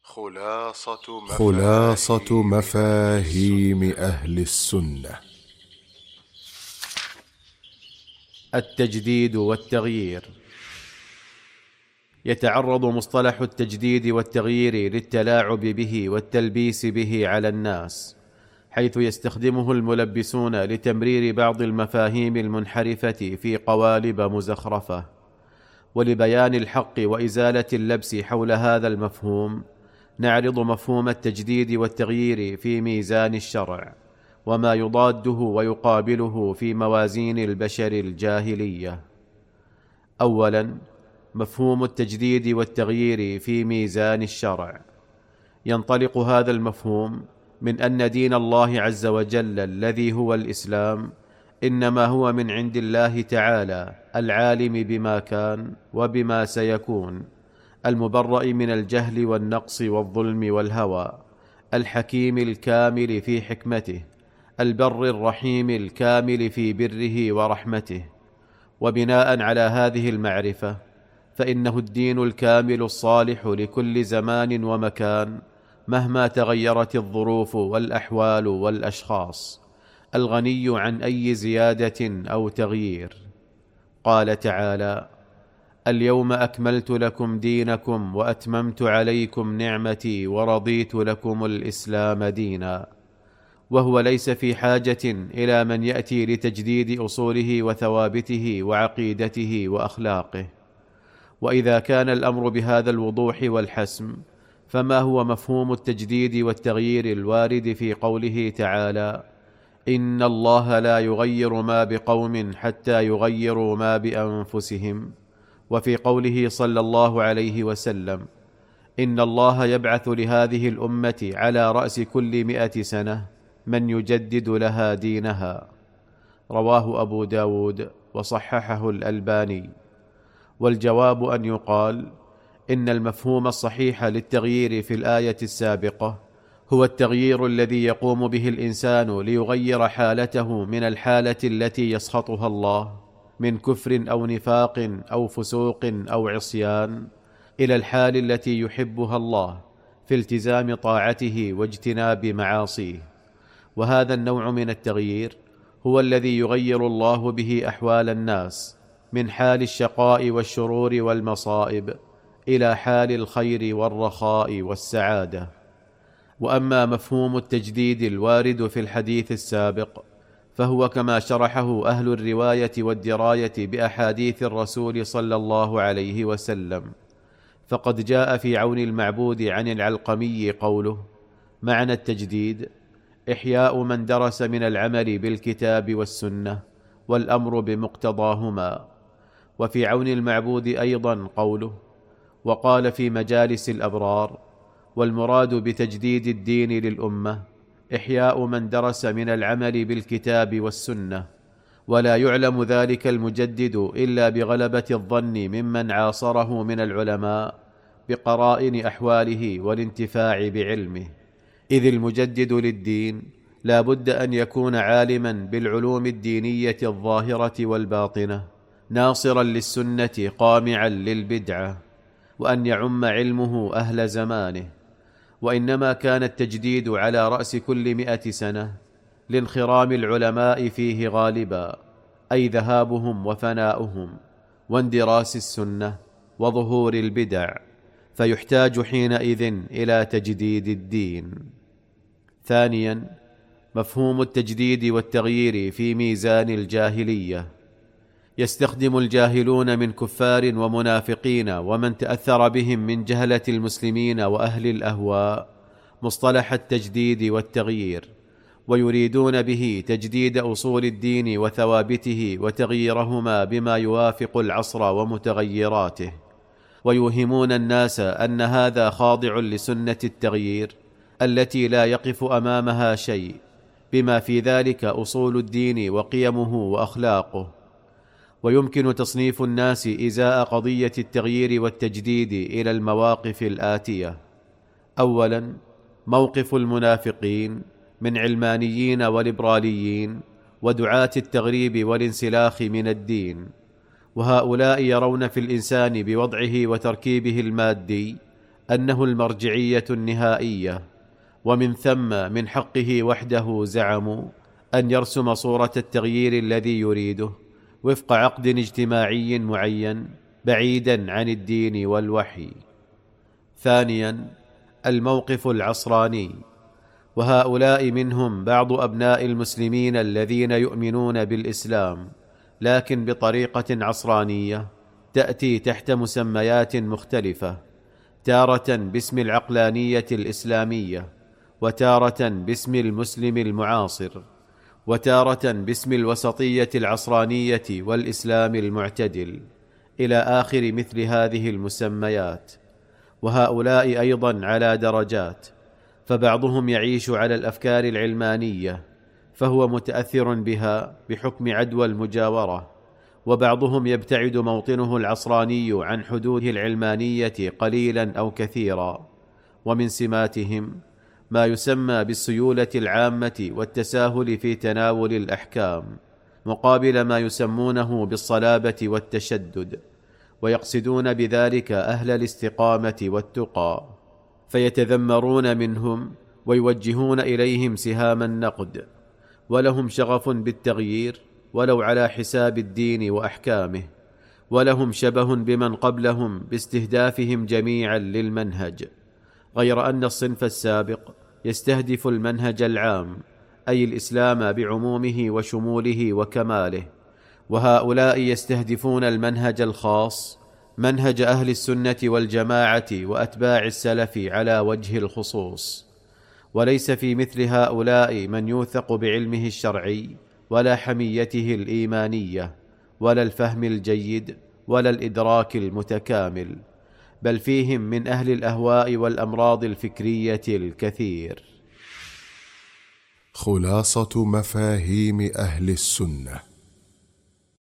خلاصة مفاهيم أهل السنة. التجديد والتغيير. يتعرض مصطلح التجديد والتغيير للتلاعب به والتلبيس به على الناس، حيث يستخدمه الملبسون لتمرير بعض المفاهيم المنحرفة في قوالب مزخرفة. ولبيان الحق وإزالة اللبس حول هذا المفهوم، نعرض مفهوم التجديد والتغيير في ميزان الشرع، وما يضاده ويقابله في موازين البشر الجاهلية. أولاً، مفهوم التجديد والتغيير في ميزان الشرع. ينطلق هذا المفهوم من أن دين الله عز وجل الذي هو الإسلام إنما هو من عند الله تعالى، العالم بما كان وبما سيكون، المبرأ من الجهل والنقص والظلم والهوى، الحكيم الكامل في حكمته، البر الرحيم الكامل في بره ورحمته. وبناء على هذه المعرفة، فإنه الدين الكامل الصالح لكل زمان ومكان مهما تغيرت الظروف والأحوال والأشخاص، الغني عن أي زيادة أو تغيير. قال تعالى: اليوم أكملت لكم دينكم وأتممت عليكم نعمتي ورضيت لكم الإسلام دينا. وهو ليس في حاجة إلى من يأتي لتجديد أصوله وثوابته وعقيدته وأخلاقه. وإذا كان الأمر بهذا الوضوح والحسم، فما هو مفهوم التجديد والتغيير الوارد في قوله تعالى: إن الله لا يغير ما بقوم حتى يغيروا ما بأنفسهم، وفي قوله صلى الله عليه وسلم: إن الله يبعث لهذه الأمة على رأس كل 100 سنة من يجدد لها دينها. رواه أبو داود وصححه الألباني. والجواب أن يقال إن المفهوم الصحيح للتغيير في الآية السابقة هو التغيير الذي يقوم به الإنسان ليغير حالته من الحالة التي يسخطها الله من كفر أو نفاق أو فسوق أو عصيان، إلى الحال التي يحبها الله في التزام طاعته واجتناب معاصيه. وهذا النوع من التغيير هو الذي يغير الله به أحوال الناس من حال الشقاء والشرور والمصائب إلى حال الخير والرخاء والسعادة. وأما مفهوم التجديد الوارد في الحديث السابق، فهو كما شرحه أهل الرواية والدراية بأحاديث الرسول صلى الله عليه وسلم. فقد جاء في عون المعبود عن العلقمي قوله: معنى التجديد إحياء من درس من العمل بالكتاب والسنة والأمر بمقتضاهما. وفي عون المعبود أيضا قوله: وقال في مجالس الأبرار: والمراد بتجديد الدين للأمة إحياء من درس من العمل بالكتاب والسنة، ولا يعلم ذلك المجدد إلا بغلبة الظن ممن عاصره من العلماء بقرائن أحواله والانتفاع بعلمه. إذ المجدد للدين لا بد أن يكون عالما بالعلوم الدينية الظاهرة والباطنة، ناصرا للسنة قامعا للبدعة، وأن يعم علمه أهل زمانه. وإنما كان التجديد على رأس كل 100 سنة لانخرام العلماء فيه غالبا، أي ذهابهم وفناؤهم واندراس السنة وظهور البدع، فيحتاج حينئذ إلى تجديد الدين. ثانيا، مفهوم التجديد والتغيير في ميزان الجاهلية. يستخدم الجاهلون من كفار ومنافقين ومن تأثر بهم من جهلة المسلمين وأهل الأهواء مصطلح التجديد والتغيير، ويريدون به تجديد أصول الدين وثوابته وتغييرهما بما يوافق العصر ومتغيراته، ويوهمون الناس أن هذا خاضع لسنة التغيير التي لا يقف أمامها شيء، بما في ذلك أصول الدين وقيمه وأخلاقه. ويمكن تصنيف الناس إزاء قضية التغيير والتجديد إلى المواقف الآتية: أولا، موقف المنافقين من علمانيين وليبراليين ودعاة التغريب والانسلاخ من الدين، وهؤلاء يرون في الإنسان بوضعه وتركيبه المادي أنه المرجعية النهائية، ومن ثم من حقه وحده زعموا أن يرسم صورة التغيير الذي يريده وفق عقد اجتماعي معين بعيدا عن الدين والوحي. ثانيا، الموقف العصراني، وهؤلاء منهم بعض أبناء المسلمين الذين يؤمنون بالإسلام لكن بطريقة عصرانية تأتي تحت مسميات مختلفة، تارة باسم العقلانية الإسلامية، وتارة باسم المسلم المعاصر، وتارة باسم الوسطية العصرانية والإسلام المعتدل، إلى آخر مثل هذه المسميات. وهؤلاء أيضا على درجات، فبعضهم يعيش على الأفكار العلمانية فهو متأثر بها بحكم عدوى المجاورة، وبعضهم يبتعد موطنه العصراني عن حدوده العلمانية قليلا أو كثيرا. ومن سماتهم ما يسمى بالسيولة العامة والتساهل في تناول الأحكام، مقابل ما يسمونه بالصلابة والتشدد، ويقصدون بذلك أهل الاستقامة والتقى، فيتذمرون منهم ويوجهون إليهم سهام النقد، ولهم شغف بالتغيير ولو على حساب الدين وأحكامه، ولهم شبه بمن قبلهم باستهدافهم جميعا للمنهج، غير أن الصنف السابق يستهدف المنهج العام، أي الإسلام بعمومه وشموله وكماله، وهؤلاء يستهدفون المنهج الخاص، منهج أهل السنة والجماعة وأتباع السلف على وجه الخصوص. وليس في مثل هؤلاء من يوثق بعلمه الشرعي ولا حميته الإيمانية ولا الفهم الجيد ولا الإدراك المتكامل، بل فيهم من أهل الأهواء والأمراض الفكرية الكثير. خلاصة مفاهيم أهل السنة.